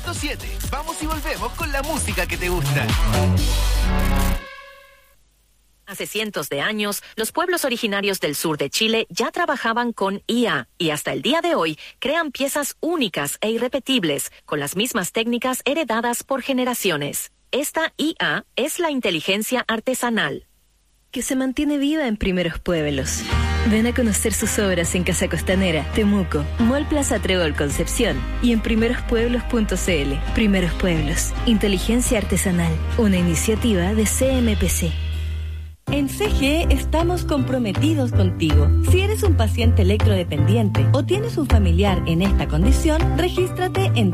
100.7. Vamos y volvemos con la música que te gusta. Hace cientos de años, los pueblos originarios del sur de Chile ya trabajaban con IA y hasta el día de hoy crean piezas únicas e irrepetibles con las mismas técnicas heredadas por generaciones. Esta IA es la inteligencia artesanal, que se mantiene viva en Primeros Pueblos. Ven a conocer sus obras en Casa Costanera, Temuco, Mall Plaza Trébol Concepción y en primerospueblos.cl. Primeros Pueblos, inteligencia artesanal, una iniciativa de CMPC. En CGE estamos comprometidos contigo. Si eres un paciente electrodependiente o tienes un familiar en esta condición, regístrate en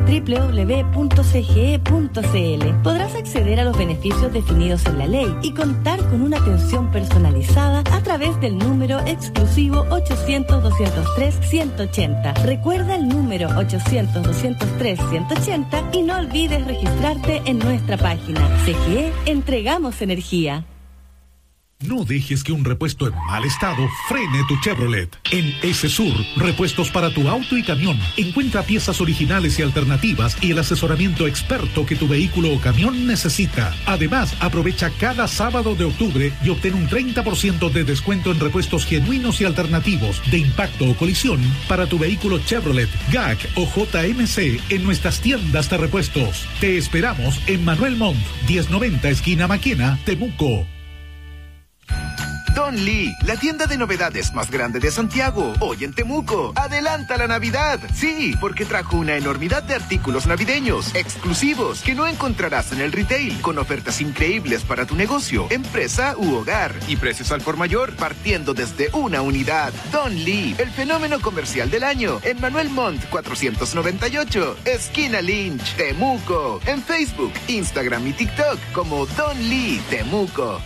www.cge.cl. Podrás acceder a los beneficios definidos en la ley y contar con una atención personalizada a través del número exclusivo 800-203-180. Recuerda el número 800-203-180 y no olvides registrarte en nuestra página. CGE, entregamos energía. No dejes que un repuesto en mal estado frene tu Chevrolet. En S-Sur, repuestos para tu auto y camión. Encuentra piezas originales y alternativas y el asesoramiento experto que tu vehículo o camión necesita. Además, aprovecha cada sábado de octubre y obtén un 30% de descuento en repuestos genuinos y alternativos de impacto o colisión para tu vehículo Chevrolet, GAC o JMC en nuestras tiendas de repuestos. Te esperamos en Manuel Montt, 1090 esquina Maquena, Temuco. Don Lee, la tienda de novedades más grande de Santiago, hoy en Temuco. ¡Adelanta la Navidad! Sí, porque trajo una enormidad de artículos navideños, exclusivos, que no encontrarás en el retail, con ofertas increíbles para tu negocio, empresa u hogar, y precios al por mayor, partiendo desde una unidad. Don Lee, el fenómeno comercial del año, en Manuel Montt 498, esquina Lynch, Temuco. En Facebook, Instagram y TikTok como Don Lee Temuco.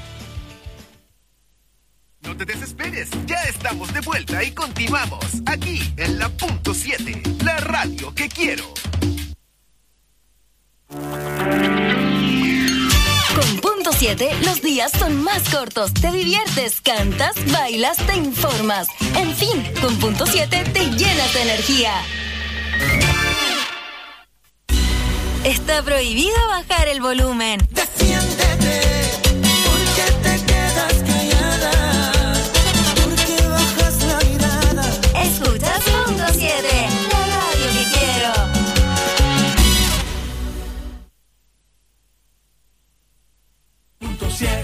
No te desesperes, ya estamos de vuelta y continuamos aquí en la Punto 7, la radio que quiero. Con Punto 7, los días son más cortos. Te diviertes, cantas, bailas, te informas. En fin, con Punto 7 te llenas de energía. Está prohibido bajar el volumen. Defiéndete, porque te quedas callada. Escuchas Punto 7, la radio que quiero. Punto 7.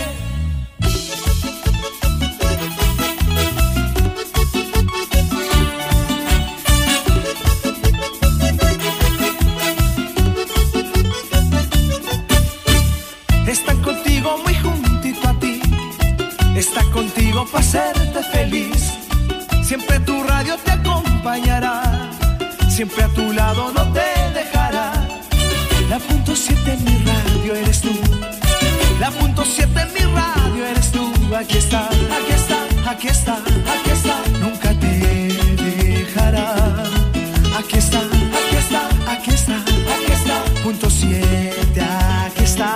Están contigo muy juntito a ti. Está contigo para hacerte feliz. Siempre tu radio te acompañará, siempre a tu lado no te dejará. La Punto 7 en mi radio eres tú, la Punto 7 en mi radio eres tú. Aquí está, aquí está, aquí está, aquí está, nunca te dejará. Aquí está, aquí está, aquí está, aquí está, Punto 7, aquí está.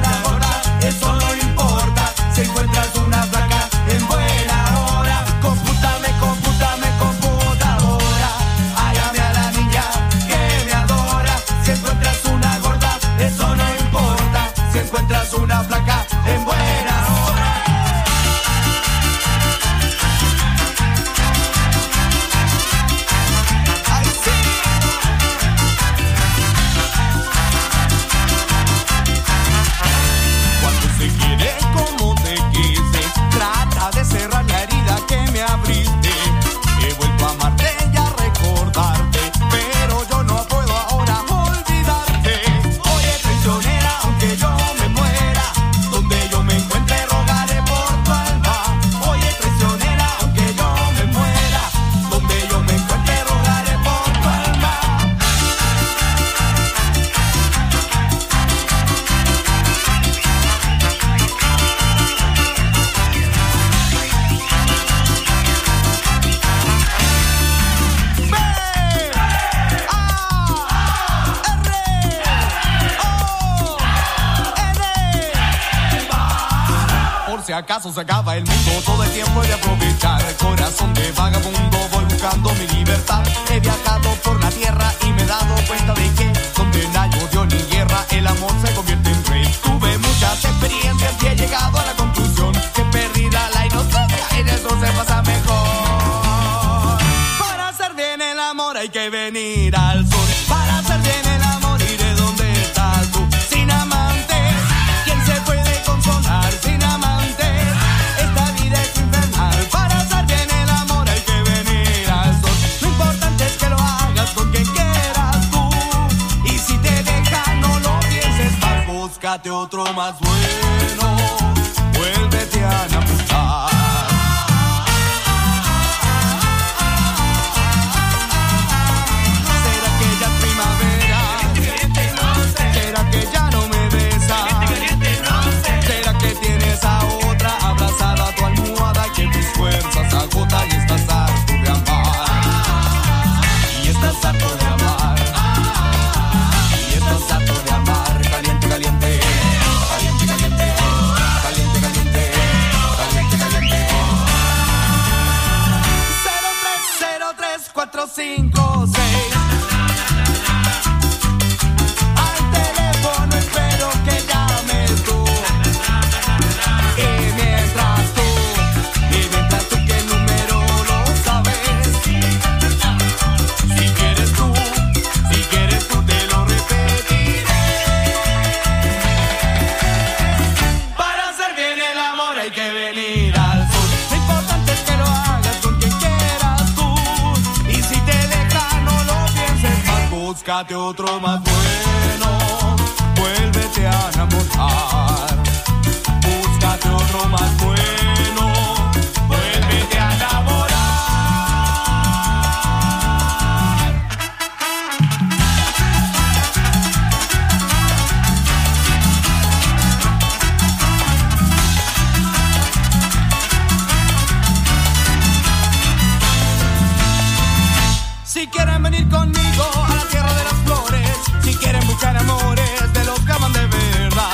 una gorda, eso no importa. Si encuentras una flaca en buena hora, compútame, computadora. Hágame a la niña que me adora. Si encuentras una gorda, eso no importa. Si encuentras una flaca en buena hora. ¡Ay, sí! Cuando se quiere como te quise, trata de cerrar la herida que me abriste. He vuelto a amarte y a recordarte, pero yo no puedo ahora olvidarte. Oye, traicionera, aunque yo me muera, donde yo me encuentre rogaré por tu alma. Oye, traicionera, aunque yo me muera, donde yo me encuentre rogaré por tu alma. Por si acaso se acaba el mundo, todo el tiempo he de aprovechar. Corazón de vagabundo, voy buscando mi libertad. He viajado por la tierra y me he dado cuenta de que donde no hay odio ni guerra, el amor se convierte en rey. Tuve muchas experiencias y he llegado a la conclusión que perdida la inocencia en eso se pasa mejor. Para hacer bien el amor hay que venir al sur. Para hacer bien el amor iré donde estás tú. Sin amantes, ¿quién se puede consolar sin amantes? Esta vida es infernal. Para hacer bien el amor hay que venir al sol. Lo importante es que lo hagas con quien quieras tú. Y si te dejan no lo pienses más, búscate otro más bueno. Vuélvete a enamorar. ¿Será que ya es primavera? ¿Será que ya no me besas? ¿Será que tienes a otra abrazada a tu almohada, que tus fuerzas agotan y estás harto de amar? Y estás harto de amar. Y estás harto de amar. Caliente, caliente. Caliente, caliente. Caliente, caliente. Caliente, caliente. 0303456. Al teléfono espero que llames tú. Y mientras tú que el número lo sabes. Si quieres tú te lo repetiré. Para hacer bien el amor hay que venir al sur. Lo importante es que lo hagas con quien quieras tú. Y si te dejan no lo pienses más, búscate otro más bueno. Vuélvete a enamorar. Búscate otro más bueno. Vuélvete a enamorar. Si quieren venir conmigo a la tierra de las flores, si quieren buscar amores de los que aman de verdad,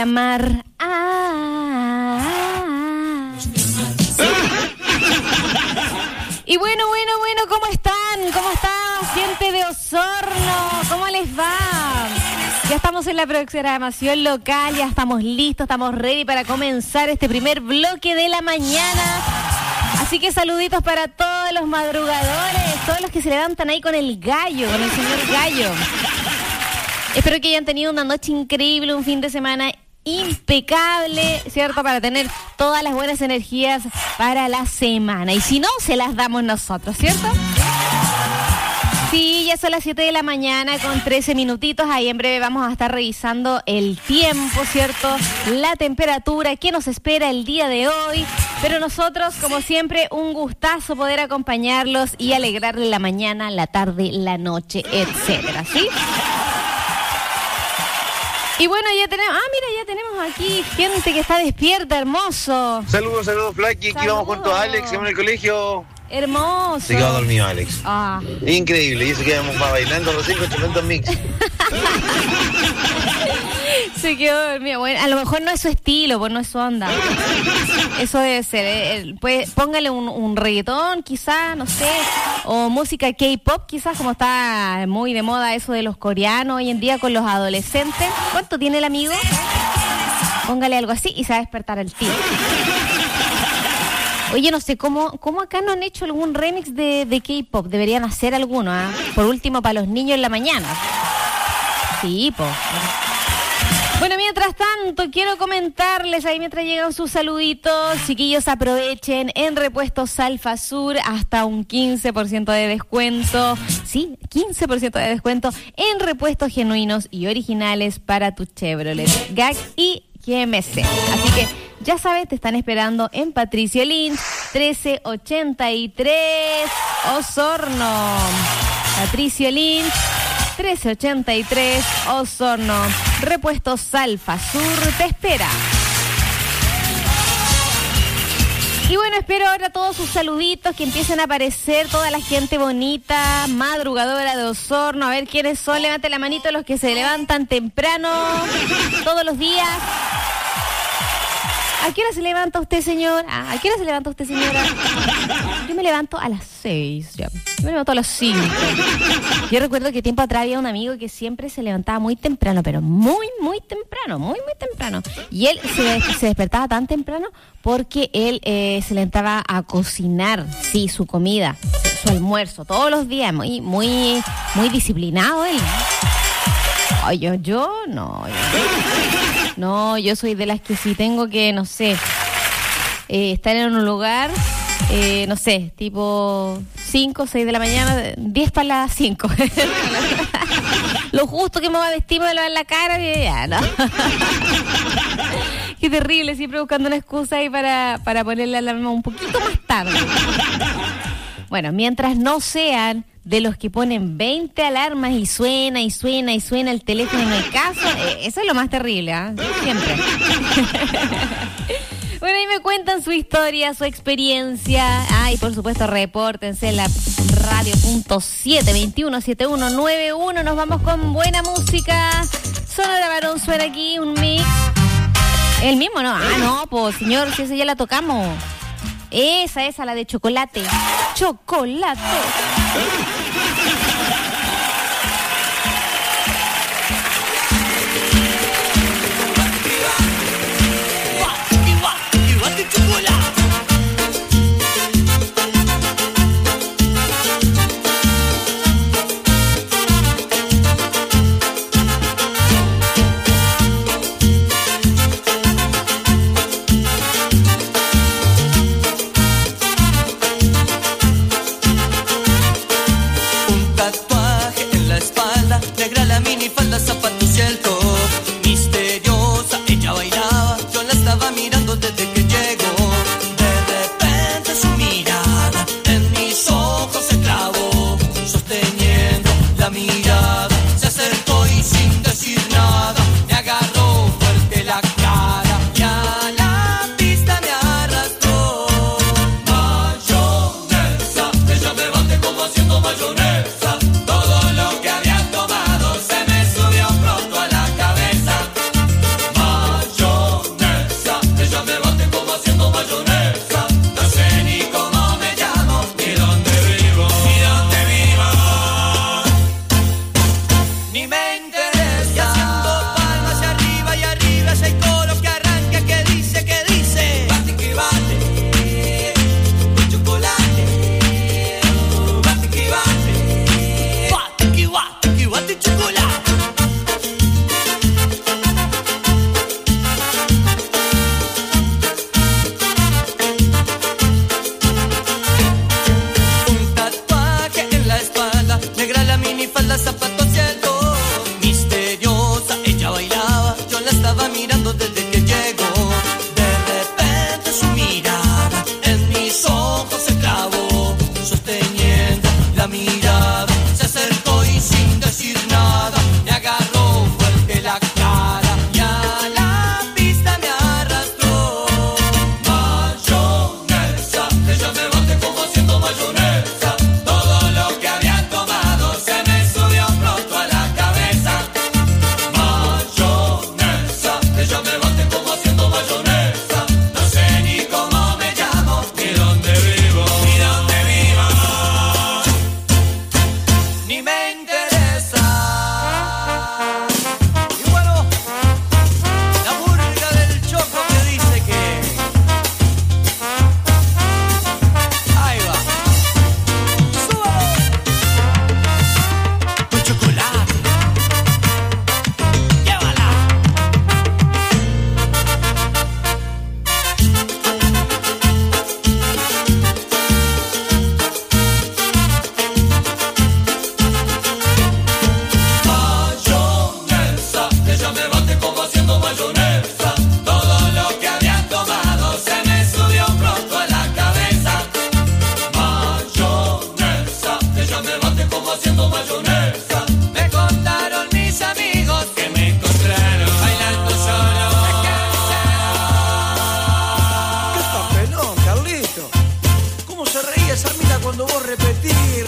amar. Y bueno, ¿cómo están? ¿Cómo está gente de Osorno? ¿Cómo les va? Ya estamos en la programación local, ya estamos listos, estamos ready para comenzar este primer bloque de la mañana. Así que saluditos para todos los madrugadores, todos los que se levantan ahí con el gallo, con el señor Gallo. Espero que hayan tenido una noche increíble, un fin de semana impecable, ¿cierto? Para tener todas las buenas energías para la semana. Y si no, se las damos nosotros, ¿cierto? Sí, ya son las 7 de la mañana con 13 minutitos. Ahí en breve vamos a estar revisando el tiempo, ¿cierto? La temperatura, qué nos espera el día de hoy. Pero nosotros, como siempre, un gustazo poder acompañarlos y alegrarle la mañana, la tarde, la noche, etcétera, ¿sí? Y bueno, ya tenemos aquí gente que está despierta, hermoso. Saludos, Flaky. Aquí vamos junto a Alex en el colegio. Hermoso. Se quedó dormido Alex. Ah. Increíble, y se quedamos bailando recién con Tremendo Mix. Se quedó dormido. Bueno, a lo mejor no es su estilo, pues no es su onda. Eso debe ser. Pues, póngale un reggaetón, quizás, no sé. O música K-pop, quizás, como está muy de moda eso de los coreanos hoy en día con los adolescentes. ¿Cuánto tiene el amigo? Póngale algo así y se va a despertar el tío. Oye, no sé, ¿cómo acá no han hecho algún remix de K-pop? Deberían hacer alguno, ¿ah? Por último, para los niños en la mañana. Sí, po. Bueno, mientras tanto, quiero comentarles, ahí mientras llegan sus saluditos, chiquillos, aprovechen en Repuestos Alfa Sur hasta un 15% de descuento. Sí, 15% de descuento en repuestos genuinos y originales para tu Chevrolet, GAC y GMC. Así que ya sabes, te están esperando en Patricio Lynch, 1383, Osorno. Patricio Lynch, 1383, Osorno. Repuestos Alfa Sur te espera. Y bueno, espero ahora todos sus saluditos que empiecen a aparecer, toda la gente bonita, madrugadora de Osorno. A ver quiénes son, levante la manito los que se levantan temprano todos los días. ¿A qué hora se levanta usted, señor? ¿A qué hora se levanta usted, señora? Yo me levanto a las 6, ya. Yo me levanto a las 5. Yo recuerdo que tiempo atrás había un amigo que siempre se levantaba muy temprano, pero muy temprano. Y él se despertaba tan temprano porque él se levantaba a cocinar, sí, su comida, su almuerzo, todos los días, muy disciplinado él. Ay, yo no. No, yo soy de las que si tengo que, no sé, estar en un lugar, no sé, tipo 5, 6 de la mañana, 10 para las 5. Lo justo que me va a vestir, me va a lavar la cara y ya, ¿no? Qué terrible, siempre buscando una excusa ahí para ponerle la alarma un poquito más tarde. Bueno, mientras no sean de los que ponen 20 alarmas y suena el teléfono en el caso, eso es lo más terrible, ¿eh? Siempre. Bueno, ahí me cuentan su historia, su experiencia. Y por supuesto, repórtense en la radio.7217191. Nos vamos con buena música. Sonora Varón suena aquí, un mix. ¿El mismo, no? No, pues señor, si esa ya la tocamos. Esa, la de chocolate. Chocolate.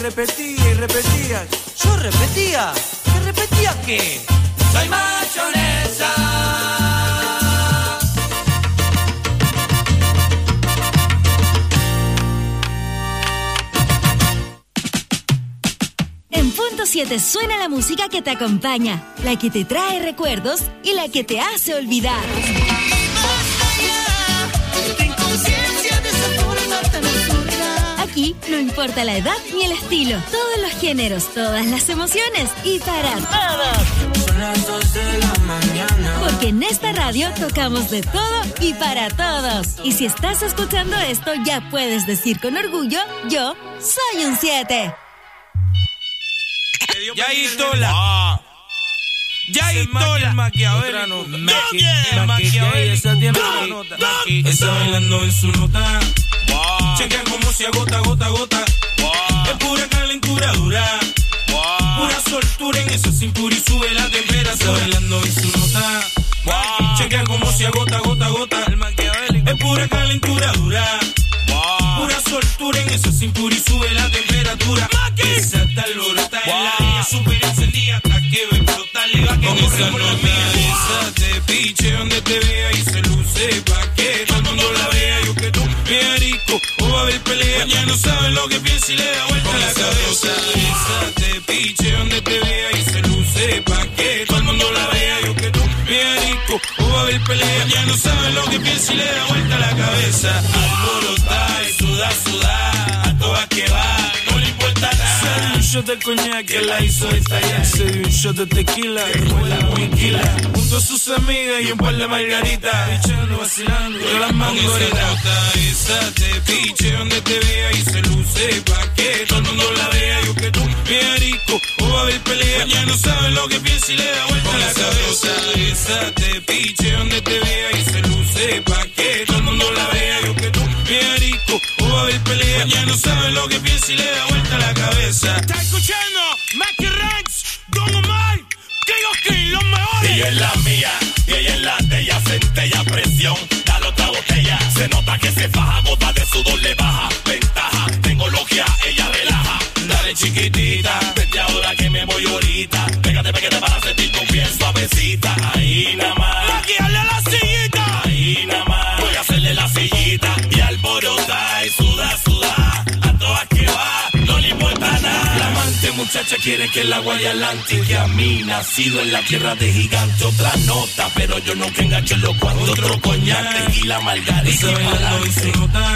repetía y repetía. Yo repetía. ¿Que repetía qué? Soy mayonesa. En Punto 7 suena la música que te acompaña, la que te trae recuerdos y la que te hace olvidar. Aquí no importa la edad ni el estilo, todos los géneros, todas las emociones y para todos. Son las 2 de la mañana. Porque en esta radio tocamos de todo y para todos. Y si estás escuchando esto, ya puedes decir con orgullo, yo soy un 7. Yaitola. Yaitola. Maquiavélico. Maquiavélico. Esa tiene una nota. Está bailando en su nota. Chequea como se agota, gota, gota. Es pura calentura dura. Pura soltura en esa cintura y sube la temperatura. Está bailando en su nota. Chequea como se agota, gota, gota. Es pura calentura dura. Pura soltura en esa cintura y sube la temperatura. Esa está lorota en la línea super encendida hasta que ve explotar. Le va con esa novia. Esa te piche donde te vea y se luce pa' que todo el mundo la vea. Yo que tú me rico o va a haber pelea. Ya no sabe lo que piensa y le da vuelta la cabeza. Esa te piche donde te vea y se luce pa' que todo el mundo la vea. Yo que tú me rico o va a haber pelea. Ya no sabe lo que piensa y le da vuelta la cabeza. Alborota y suda, suda, a todas que va, no le importa nada. Se dio un shot de coñac que la hizo estallar. Se dio un shot de tequila, como la muinquila. Junto a sus amigas y un par de margaritas. Pichando, vacilando, yo las mangoritas. Esa te piche donde te vea y se luce pa' que todo el mundo la vea. Yo que tú, bien rico, o va a haber pelea. Ya no sabe lo que piensa y le da vuelta la cabeza. Esa te piche donde te vea y se luce pa' que todo el mundo la vea. Yo que tú, bien rico, o va a haber pelea. Ya no sabe lo que piensa y le da vuelta la cabeza. ¿Está escuchando? Mackie Ranks, Don Omar, King, los mejores. Ella es la mía, y ella es la de ella, centella, presión, dale otra botella. Se nota que se faja, gota de sudor le baja. Ventaja, tengo logia, ella relaja. Dale chiquitita, vete ahora que me voy ahorita. Pégate para sentir tu piel suavecita. Ahí nada más. Mackie, dale a la sillita. Ahí nada más. Voy a hacerle la sillita y alborota y suda, suda. A todas que va, no le importa nada. La amante muchacha quiere que la guaya adelante. Que a mí, nacido en la tierra de gigante, otra nota. Pero yo nunca engancho en los cuantos. Otro coñac, tequila, margarita y pa'lante.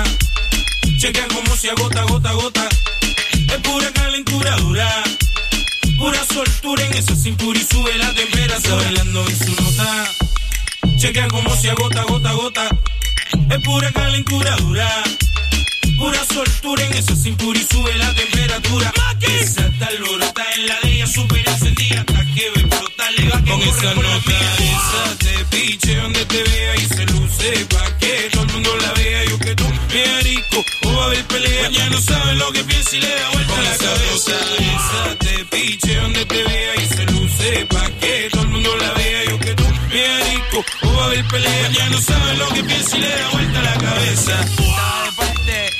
Chequea como se agota, gota, gota. Es pura calentura dura. Pura soltura en esa cintura y sube la temperatura. Está bailando en su nota. Chequea como se agota, gota, gota. Es pura calentura dura. Pura soltura en esa cintura y sube la temperatura. Esa está lorota en la de ella super encendida hasta que ve explotar. Le va con esa nota. Esa te piche donde te vea y se luce pa' que todo el mundo la vea. Yo que tú, bien rico, o va a haber pelea. Ya no sabe lo que piensa y le da vuelta la cabeza. Esa te piche donde te vea y se luce pa' que todo el mundo la vea. Yo que tú, bien rico, o va a haber pelea. Ya no sabe lo que piensa y le da vuelta la cabeza. Está de parte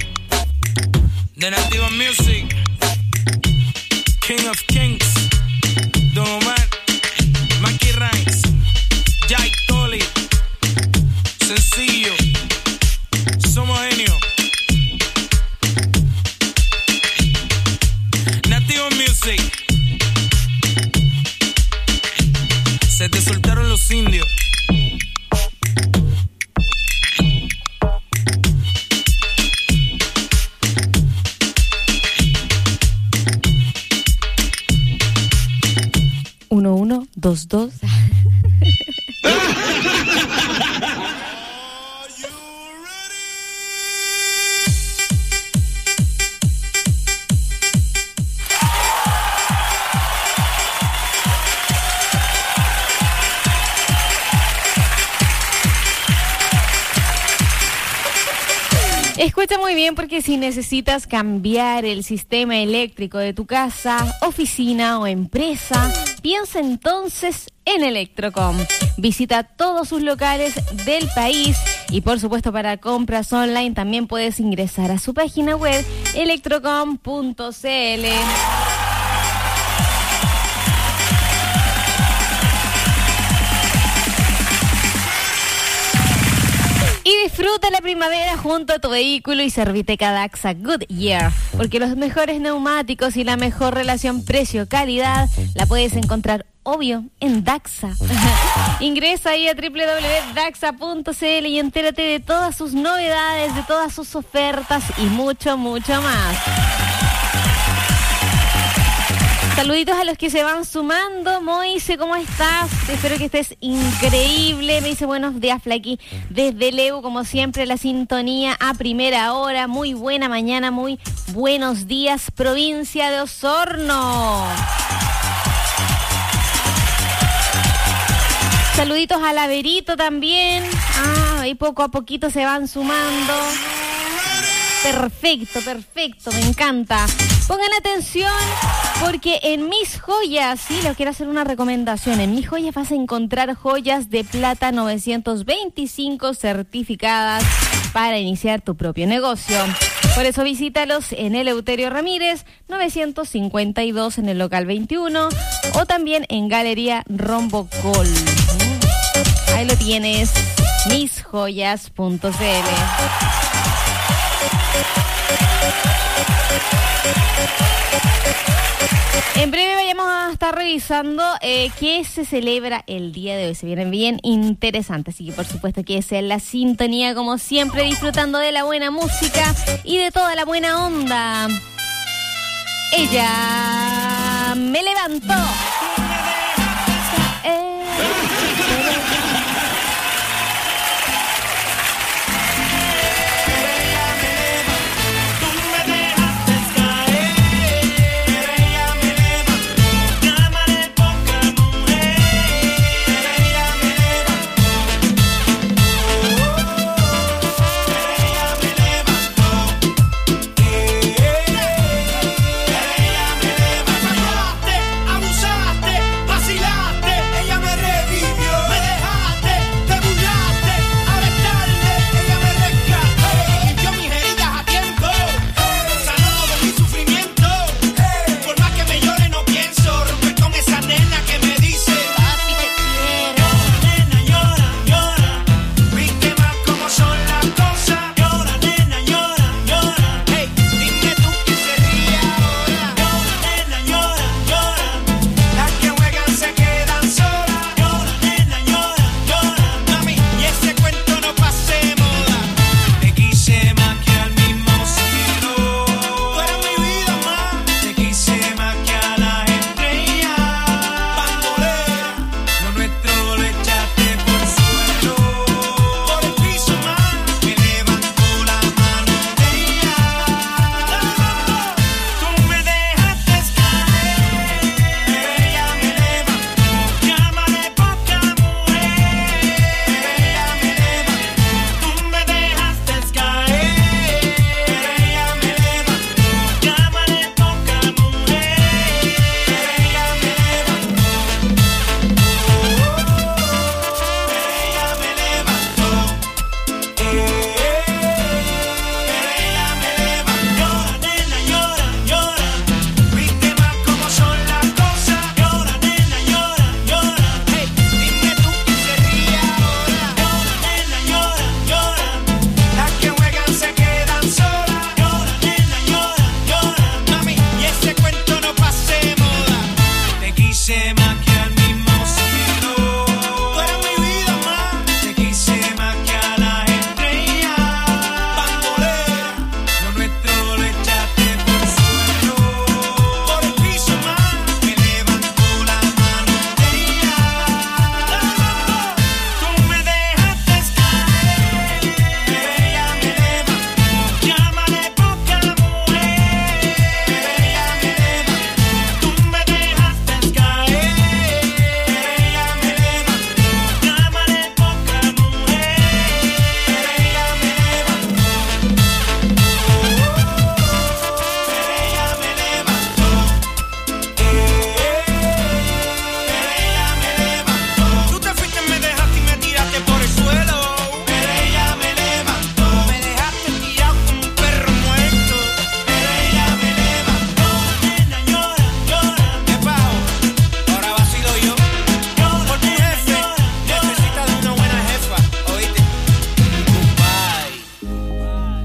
de Nativa Music, King of Kings, Don Omar, Mackie Ranks, Jai Tolly, sencillo, somos genios. Nativa Music, se te soltaron los indios. Uno, dos, dos. Escucha muy bien, porque si necesitas cambiar el sistema eléctrico de tu casa, oficina o empresa, piensa entonces en Electrocom. Visita todos sus locales del país y por supuesto para compras online también puedes ingresar a su página web electrocom.cl. Y disfruta la primavera junto a tu vehículo y Serviteca Daxa Goodyear, porque los mejores neumáticos y la mejor relación precio-calidad la puedes encontrar, obvio, en Daxa. Ingresa ahí a www.daxa.cl y entérate de todas sus novedades, de todas sus ofertas y mucho, mucho más. Saluditos a los que se van sumando. Moise, ¿cómo estás? Espero que estés increíble. Me dice buenos días, Flaqui. Desde Leu, como siempre, la sintonía a primera hora. Muy buena mañana, muy buenos días, provincia de Osorno. Saluditos a Laverito también. Ahí poco a poquito se van sumando. Perfecto, perfecto, me encanta. Pongan atención porque en Mis Joyas, sí, les quiero hacer una recomendación. En Mis Joyas vas a encontrar joyas de plata 925 certificadas para iniciar tu propio negocio. Por eso visítalos en Eleuterio Ramírez, 952 en el local 21 o también en Galería Rombocol. Ahí lo tienes, misjoyas.cl. En breve vayamos a estar revisando qué se celebra el día de hoy. Se vienen bien interesantes, así que por supuesto que sea la sintonía como siempre, disfrutando de la buena música y de toda la buena onda. Ella me levantó. Abusaste, vacilaste, ella me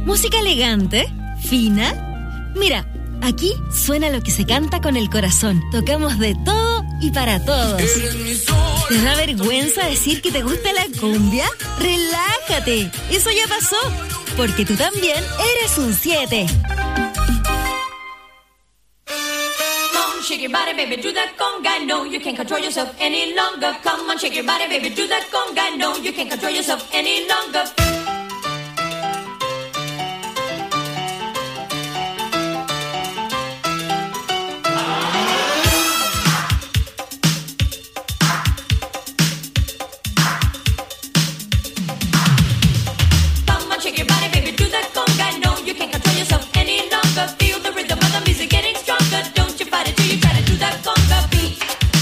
¿Música elegante? ¿Fina? Mira, aquí suena lo que se canta con el corazón. Tocamos de todo y para todos. ¿Te da vergüenza decir que te gusta la cumbia? ¡Relájate! Eso ya pasó, porque tú también eres un 7. Shake your body, baby, do that conga. No, you can't control yourself any longer. Come on, shake your body, baby, do that conga. No, you can't control yourself any longer. Come on, shake your body, baby, do that conga. No, you can't control yourself any longer. Feel the rhythm of the music getting stronger. Don't you fight it till you try to do that conga beat.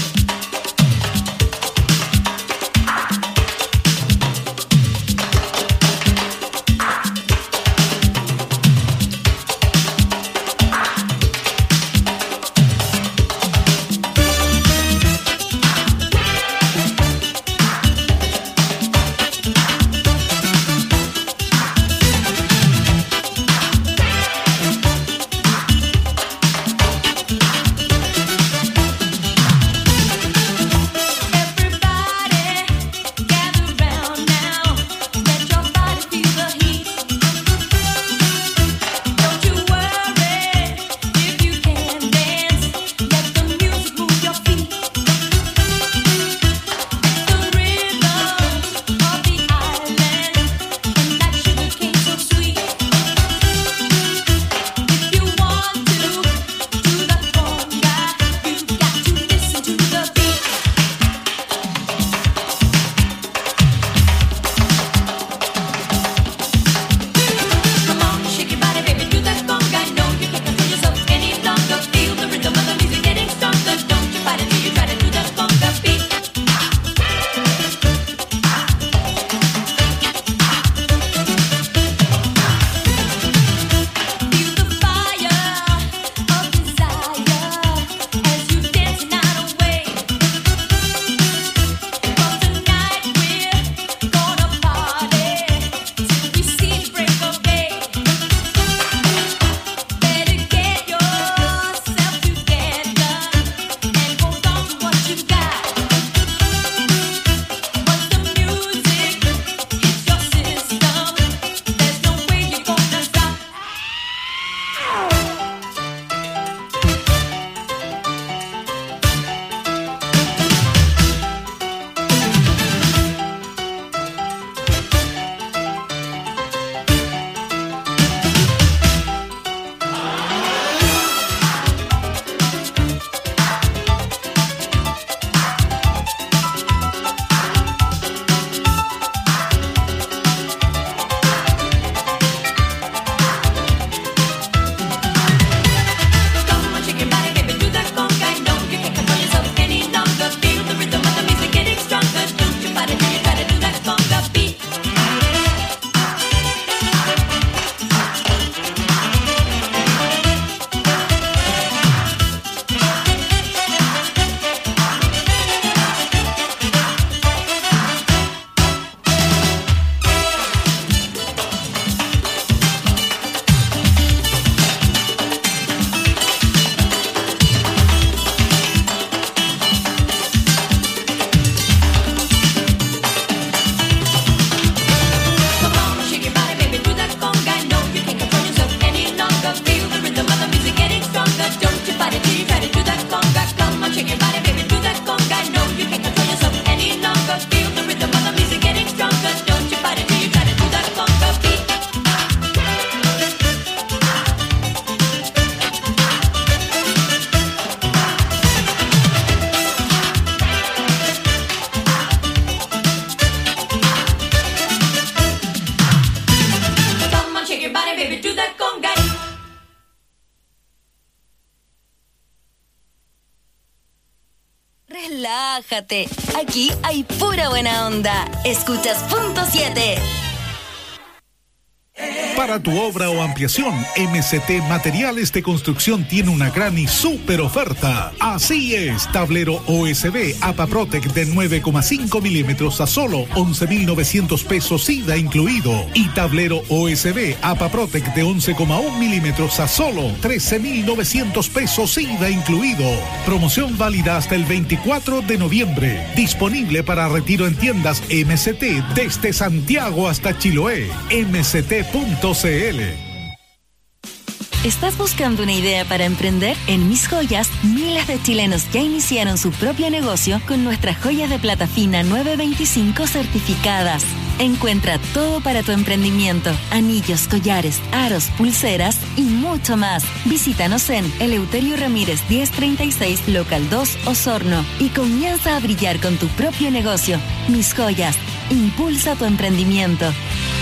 Relájate, aquí hay pura buena onda. Escuchas Punto 7. Para tu obra o ampliación, MCT Materiales de Construcción tiene una gran y súper oferta. Así es, tablero OSB APAPROTEC de 9,5 milímetros a solo 11.900 pesos IVA incluido. Y tablero OSB APAPROTEC de 11,1 milímetros a solo 13.900 pesos IVA incluido. Promoción válida hasta el 24 de noviembre. Disponible para retiro en tiendas MCT desde Santiago hasta Chiloé. MCT.cl. ¿Estás buscando una idea para emprender? En Mis Joyas, miles de chilenos ya iniciaron su propio negocio con nuestras joyas de plata fina 925 certificadas. Encuentra todo para tu emprendimiento: anillos, collares, aros, pulseras y mucho más. Visítanos en Eleuterio Ramírez 1036, Local 2, Osorno, y comienza a brillar con tu propio negocio. Mis Joyas, impulsa tu emprendimiento.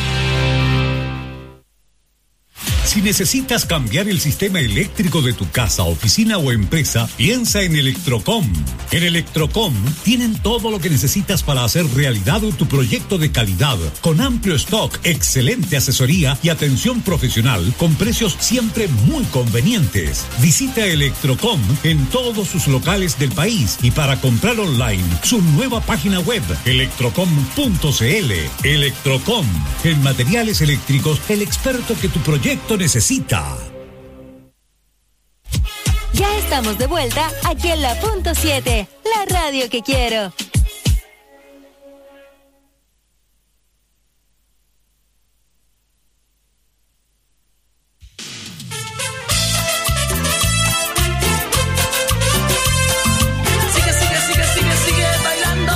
Si necesitas cambiar el sistema eléctrico de tu casa, oficina o empresa, piensa en Electrocom. En Electrocom tienen todo lo que necesitas para hacer realidad tu proyecto de calidad, con amplio stock, excelente asesoría y atención profesional, con precios siempre muy convenientes. Visita Electrocom en todos sus locales del país y para comprar online, su nueva página web, electrocom.cl. Electrocom, en materiales eléctricos, el experto que tu proyecto necesita. Ya estamos de vuelta aquí en la Punto 7, la radio que quiero. Sigue bailando.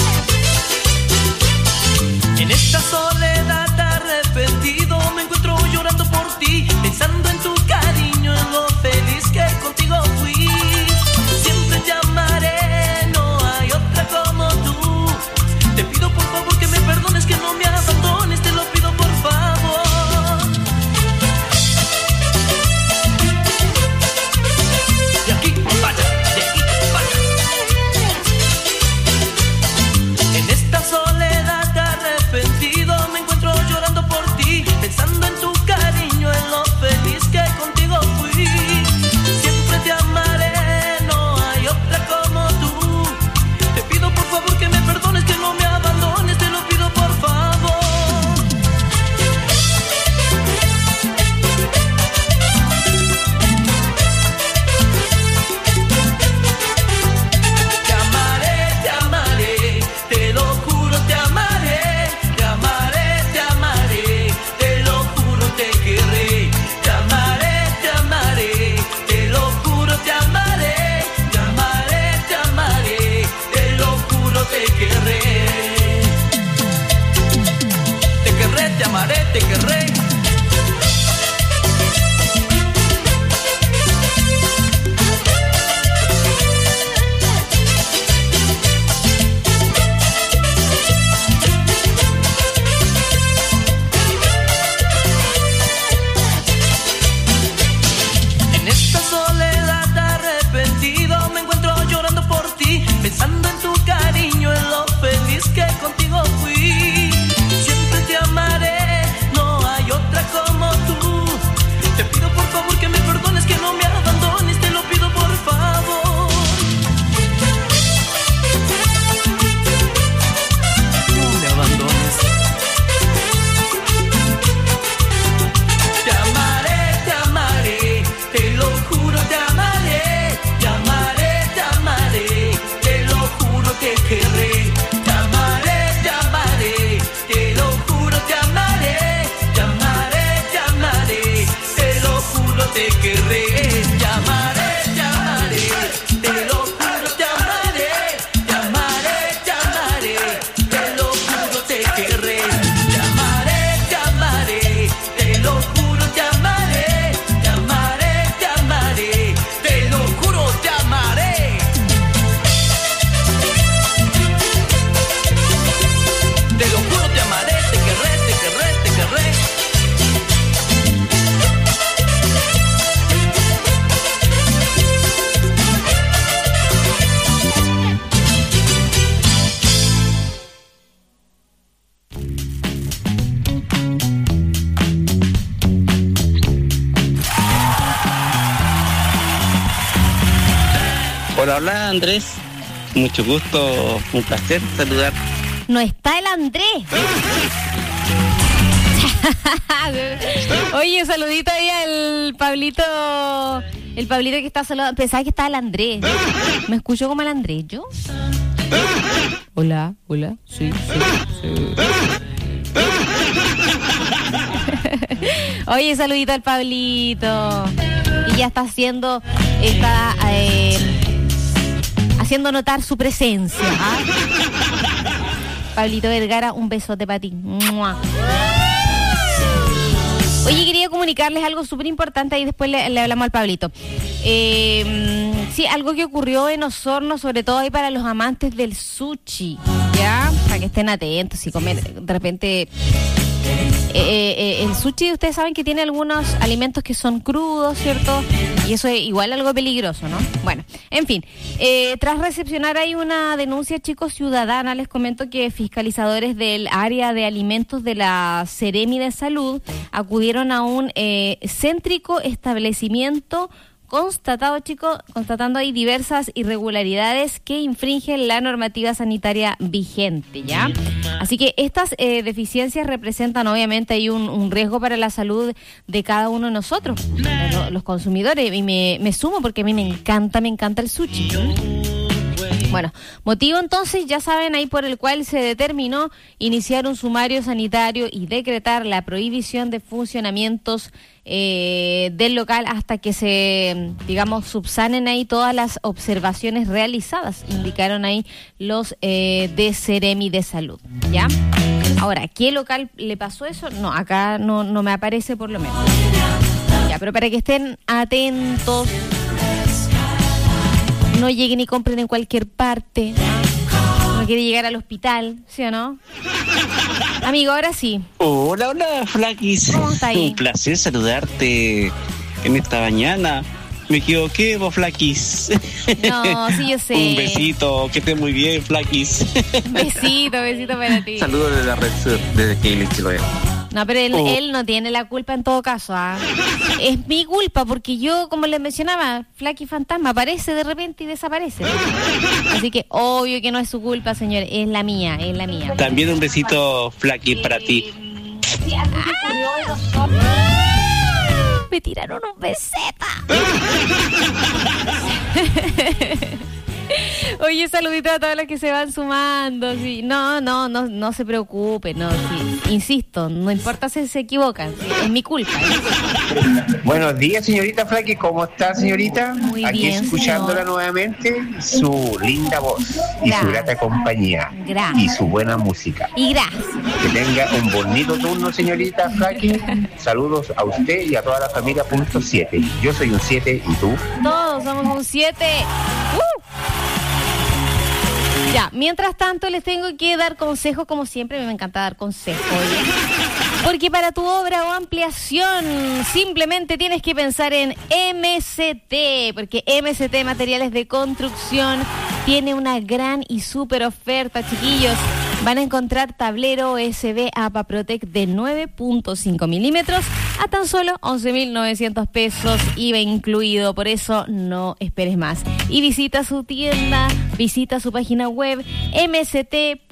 En esta soledad arrepentido me encuentro yo Hola Andrés, mucho gusto, un placer saludar. No está el Andrés. Oye, saludito ahí al Pablito. El Pablito que está saludando. Pensaba que estaba el Andrés. ¿Me escucho como el Andrés yo? Hola, sí. Oye, saludito al Pablito. Y ya está haciendo notar su presencia. ¿Ah? Pablito Vergara, un besote para ti. ¡Mua! Oye, quería comunicarles algo súper importante y después le hablamos al Pablito. Sí, algo que ocurrió en Osorno, sobre todo ahí para los amantes del sushi, ¿ya? Para que estén atentos y comer de repente... el sushi, ustedes saben que tiene algunos alimentos que son crudos, ¿cierto? Y eso es igual algo peligroso, ¿no? Bueno, en fin, tras recepcionar ahí una denuncia, chicos, ciudadana, les comento que fiscalizadores del área de alimentos de la Seremi de Salud acudieron a un céntrico establecimiento constatando ahí diversas irregularidades que infringen la normativa sanitaria vigente, ¿ya? Así que estas deficiencias representan obviamente ahí un riesgo para la salud de cada uno de nosotros, los consumidores, y me sumo porque a mí me encanta el sushi. Bueno, motivo entonces, ya saben, ahí por el cual se determinó iniciar un sumario sanitario y decretar la prohibición de funcionamientos del local hasta que se, subsanen ahí todas las observaciones realizadas, indicaron ahí los de Seremi de Salud, ¿ya? Ahora, ¿qué local le pasó eso? No, acá no me aparece por lo menos. Ya, pero para que estén atentos, no lleguen y compren en cualquier parte. No quiere llegar al hospital, ¿sí o no? Amigo, ahora sí. Hola, Flaquis. ¿Cómo está ahí? Un placer saludarte en esta mañana. Me equivoqué, vos, Flaquis. No, sí, yo sé. Un besito, que estés muy bien, Flaquis. Besito para ti. Saludos de la Red Sur, desde Keilis, Chiloé. No, pero él no tiene la culpa en todo caso, ¿ah? Es mi culpa, porque yo, como les mencionaba, Flaky Fantasma aparece de repente y desaparece. Así que obvio que no es su culpa, señor, es la mía. También un besito, Flaky, para ti. Me tiraron un beseta. Oye, saludito a todos los que se van sumando. Sí. No se preocupen, no, sí. Insisto, no importa si se equivocan, sí, es mi culpa. Buenos días, señorita Flaky, ¿cómo está, señorita? Muy aquí bien, escuchándola señor. Nuevamente, su linda voz y su grata compañía y su buena música. Y gracias. Que tenga un bonito turno, señorita Flaky. Saludos a usted y a toda la familia punto 7. Yo soy un 7, ¿y tú? Todos somos un 7. Ya, mientras tanto les tengo que dar consejos, como siempre, me encanta dar consejos, ¿oye? Porque para tu obra o ampliación simplemente tienes que pensar en MCT, porque MCT Materiales de Construcción tiene una gran y súper oferta, chiquillos. Van a encontrar tablero OSB APA Protec de 9.5 milímetros a tan solo 11.900 pesos, IVA incluido. Por eso no esperes más. Y visita su tienda, visita su página web mct.cl.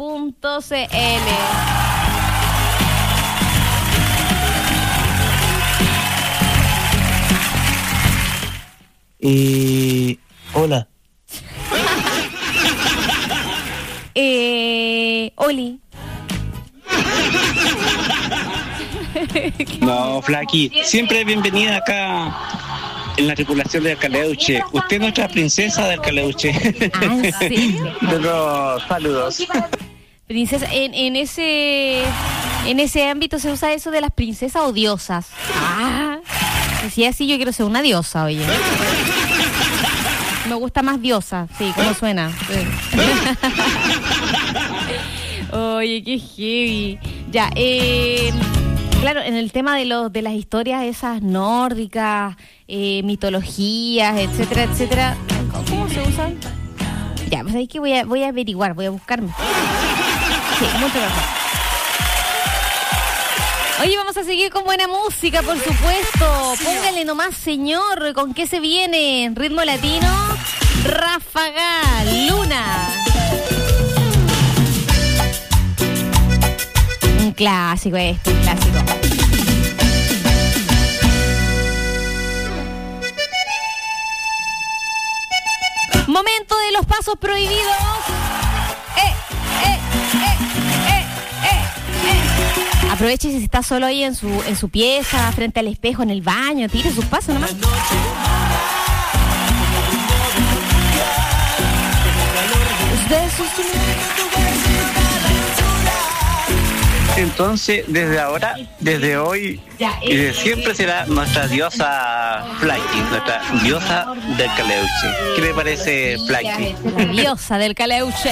Hola. Oli. No, Flaky, siempre bienvenida acá en la tripulación de Alcaleuche. Usted es nuestra princesa de Alcaleuche. ¿En serio? Luego, saludos. Princesa, en ese ámbito se usa eso de las princesas o diosas. Si es así, yo quiero ser una diosa, oye. Me gusta más diosa, sí, como suena. Sí. Oye, qué heavy. Ya, claro, en el tema de las historias esas nórdicas, mitologías, etcétera, ¿cómo se usan? Ya, pues ahí que voy a averiguar, voy a buscarme. Sí, mucho mejor. Oye, vamos a seguir con buena música, por supuesto. Póngale nomás, señor, ¿con qué se viene? Ritmo latino, Ráfaga, Luna. Un clásico este, un clásico. Momento de los pasos prohibidos. Aproveche si está solo ahí en su pieza, frente al espejo, en el baño, tire sus pasos nomás. Entonces, desde ahora, desde hoy y de siempre será nuestra diosa Flaky, nuestra diosa del Caleuche. ¿Qué le parece, Flaky? La diosa del Caleuche.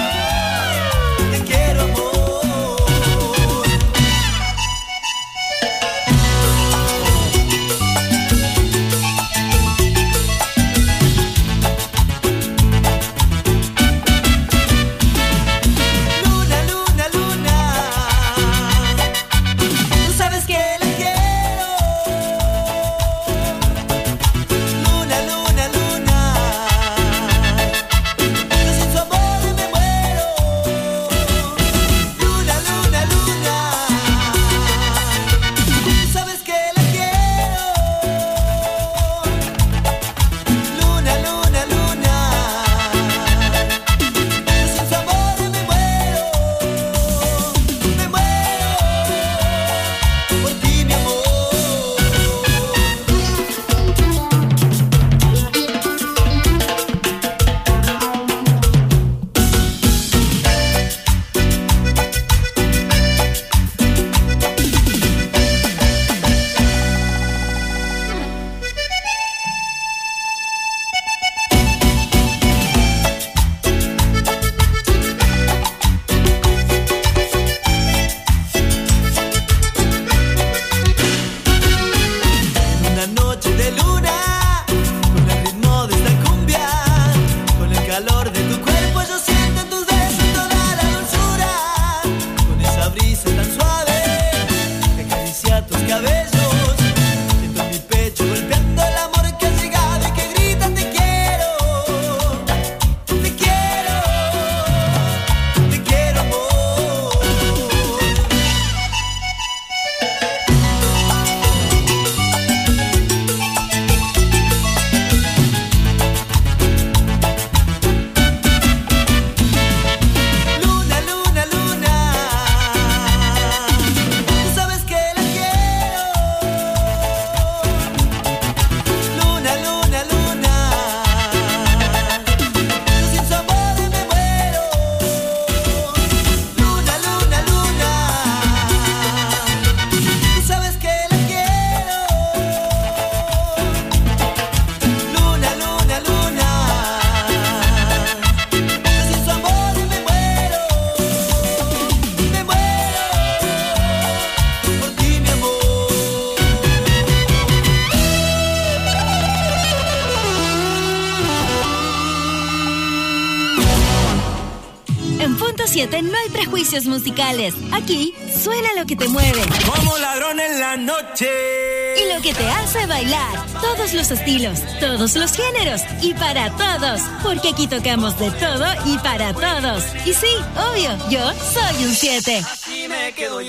No hay prejuicios musicales. Aquí suena lo que te mueve. Como ladrón en la noche. Y lo que te hace bailar. Todos los estilos, todos los géneros y para todos. Porque aquí tocamos de todo y para todos. Y sí, obvio, yo soy un 7. Así me quedo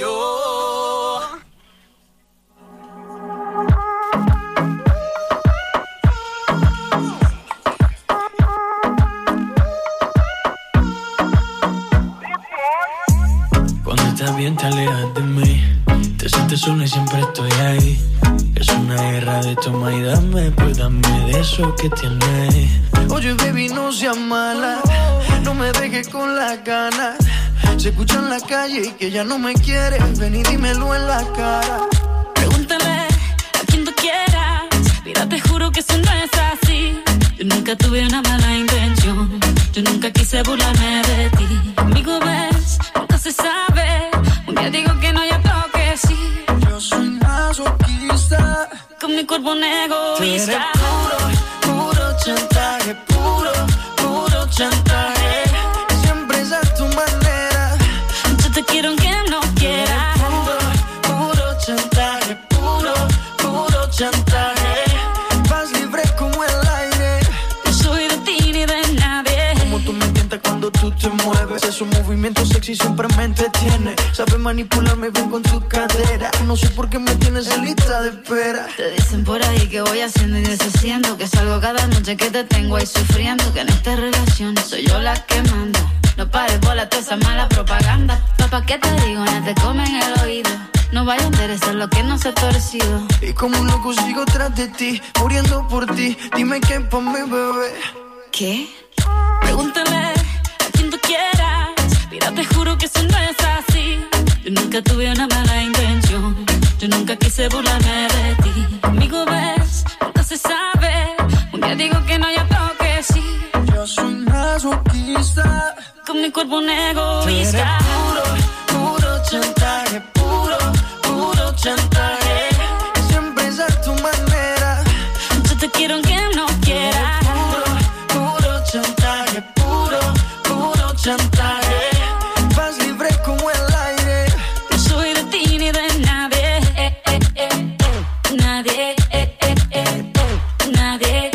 yo. Estás bien, te alejas de mí. Te sientes sola y siempre estoy ahí. Es una guerra de toma y dame. Pues dame de eso que tienes. Oye, baby, no seas mala. No me dejes con las ganas. Se escucha en la calle y que ya no me quieres. Ven y dímelo en la cara. Pregúntale a quien tú quieras. Mira, te juro que eso no es así. Yo nunca tuve una mala intención. Yo nunca quise burlarme de ti. Conmigo ves, nunca se sabe. Un día digo que no, ya tengo que sí. Yo soy masoquista. Con mi cuerpo un egoísta. Eres puro chantaje. Puro chantaje. Siempre es a tu manera. Yo te quiero aunque no quieras. Puro chantaje. Puro chantaje. Vas libre como el aire. Yo soy de ti, movimiento sexy siempre me entretiene. Sabe manipularme bien con tu cadera. No sé por qué me tienes en lista de espera. Te dicen por ahí que voy haciendo y deshaciendo, que salgo cada noche que te tengo ahí sufriendo, que en esta relación soy yo la que manda. No pares bola toda esa mala propaganda. Papá, ¿qué te digo? Ya te comen el oído. No vaya a interesar lo que no se ha torcido. Y como un loco sigo tras de ti, muriendo por ti. Dime qué pa' mi bebé. ¿Qué? Pregúntale a quien tú quieras. Mira, te juro que eso no es así. Yo nunca tuve una mala intención. Yo nunca quise burlarme de ti. Conmigo ves, nunca se sabe. Un día digo que no, ya tengo que sí. Yo soy masoquista. Con mi cuerpo un egoísta. Puro chantaje, puro chantaje. Siempre es a tu manera. Yo te quiero aunque no quieras. Puro chantaje, puro chantaje. Vas libre como el aire. No soy de ti ni de nadie. Nadie. Nadie.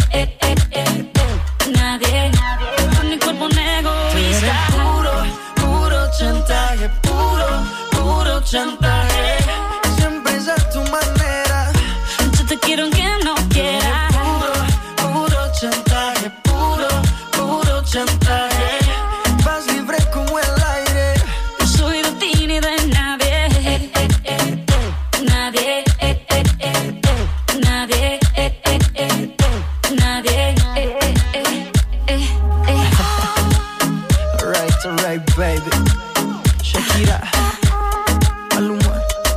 Nadie. Con mi cuerpo un egoísta. Puro chantaje, puro chantaje. Siempre es a tu manera. Yo te quiero aunque no quieras. Puro chantaje, puro chantaje. Vas libre como el aire. No soy de ti ni de nadie. Nadie. Nadie. Nadie. Alright, baby. Shakira, Maluma,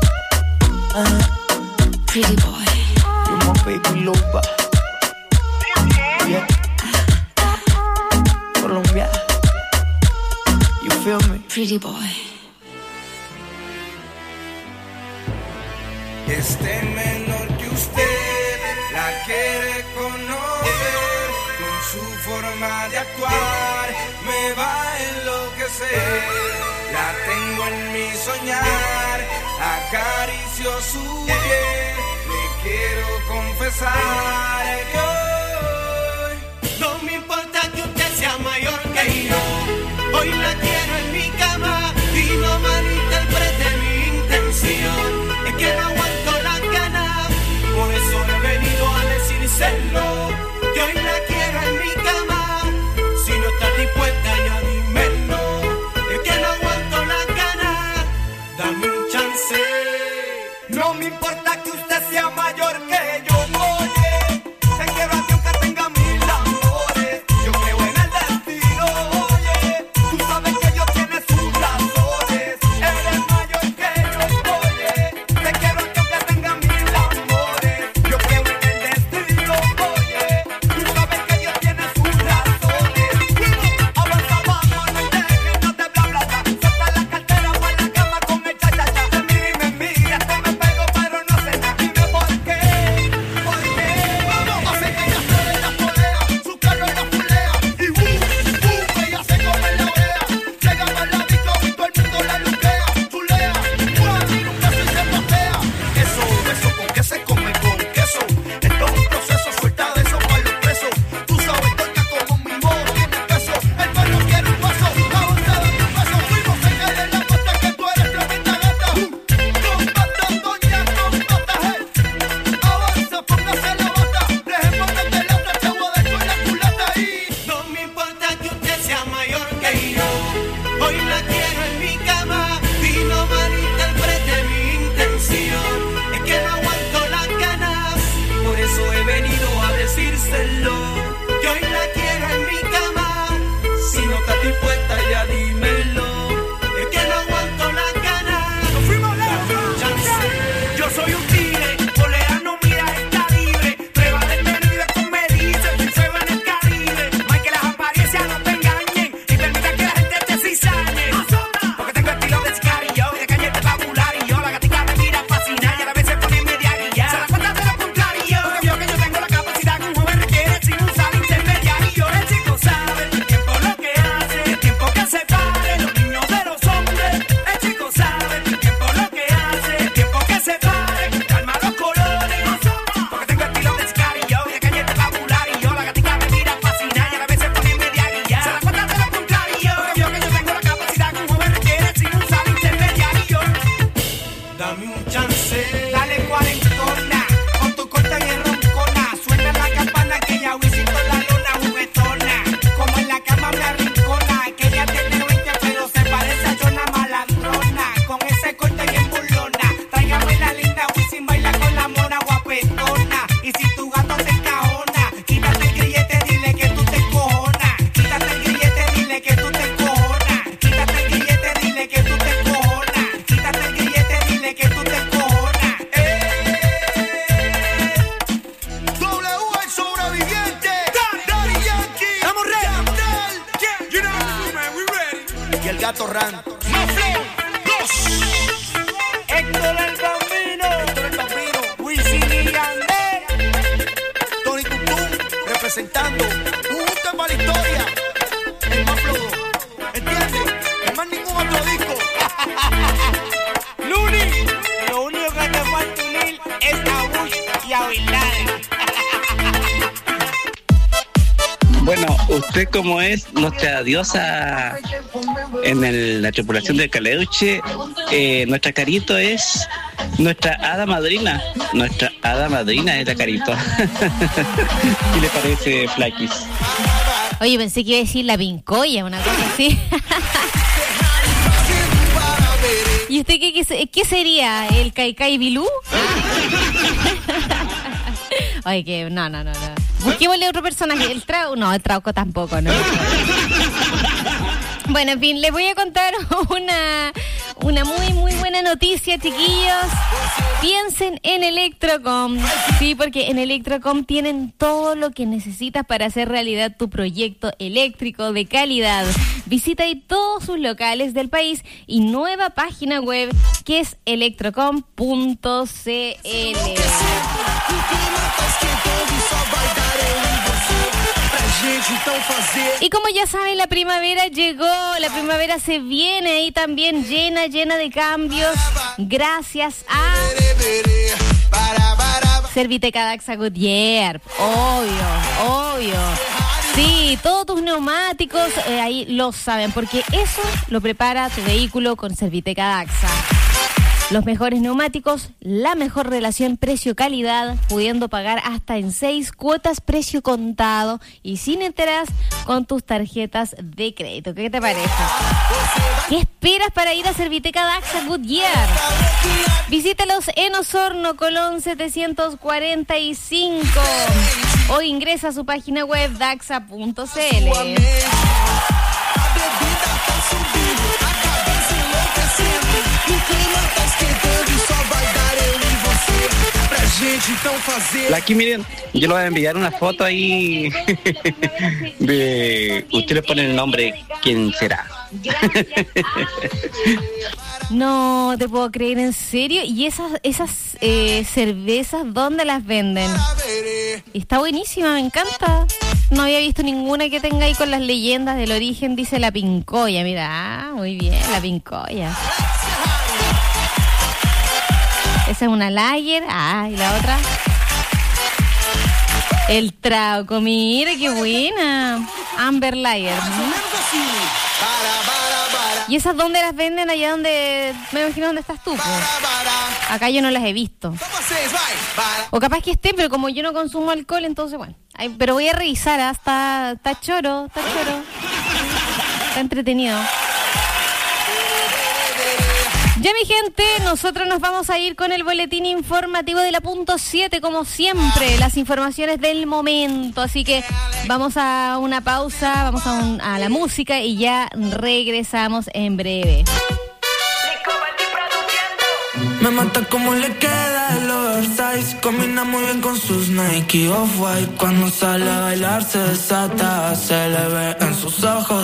Pretty boy. you're my baby loba. Yeah. Colombia, you feel me? Pretty boy. Este menor que usted la quiere conocer, con su forma de actuar me va a enloquecer. La tengo en mi soñar, acaricio su piel, le quiero confesar que hoy no me importa que usted sea mayor que yo. Hoy la quiero en mi cama y no malinterprete mi intención. Es que no aguanto las ganas, por eso he venido a decírselo. Que hoy la quiero en mi cama, si no estás dispuesta ya dímelo. Es que no aguanto las ganas, dame un chance. No me importa que usted sea mayor que yo, oye. Te quiero a ti aunque tenga mil amores. Yo creo en el destino, oye. Tú sabes que y el gato Ran. Héctor el Bambino, Wisin y Yandel, Tony Tutum representando justo para la historia. El más flojo, ¿entiendes? No más ningún otro disco. Luni, lo único que te falta unir es a Bush y a Bin Laden. Bueno, usted como es nuestra diosa en la tripulación de Caleuche, nuestra Carito es nuestra hada madrina. Nuestra hada madrina es la Carito. ¿Qué le parece, Flaquis? Oye, pensé que iba a decir la Pincoya, una cosa así. ¿Y usted qué sería? ¿El Kaikai Bilú? Oye, que no. Busquémosle otro personaje. El Trauco tampoco, ¿no? Bueno, en fin, les voy a contar una muy, muy buena noticia, chiquillos. Piensen en Electrocom, sí, porque en Electrocom tienen todo lo que necesitas para hacer realidad tu proyecto eléctrico de calidad. Visita ahí todos sus locales del país y nueva página web que es electrocom.cl. Y como ya saben, la primavera llegó, la primavera se viene ahí también llena de cambios gracias a Serviteca Daxa Goodyear. Obvio. Sí, todos tus neumáticos ahí lo saben, porque eso lo prepara tu vehículo con Serviteca Daxa. Los mejores neumáticos, la mejor relación precio-calidad, pudiendo pagar hasta en 6 cuotas precio contado y sin enteras con tus tarjetas de crédito. ¿Qué te parece? ¿Qué esperas para ir a Serviteca Daxa Goodyear? Visítalos en Osorno, Colón 745 o ingresa a su página web daxa.cl. Aquí miren, yo le voy a enviar una foto ahí de... Usted le pone el nombre, ¿quién será? No te puedo creer, ¿en serio? ¿Y esas cervezas dónde las venden? Está buenísima, me encanta. No había visto ninguna que tenga ahí con las leyendas del origen, dice la Pincoya. Mira, muy bien, la Pincoya. Esa es una Lager. Y la otra. El Trauco, mira qué buena. Amber Lager. ¿Y esas dónde las venden? Allá donde... Me imagino donde estás tú, pues. Acá yo no las he visto. O capaz que estén, pero como yo no consumo alcohol, entonces bueno. Pero voy a revisar, está choro. Está entretenido. Ya, mi gente, nosotros nos vamos a ir con el boletín informativo de la punto 7, como siempre, las informaciones del momento. Así que vamos a una pausa, vamos a la música y ya regresamos en breve. Me mata como le queda el oversize. Combina muy bien con sus Nike Off-White. Cuando sale a bailar se desata. Se le ve en sus ojos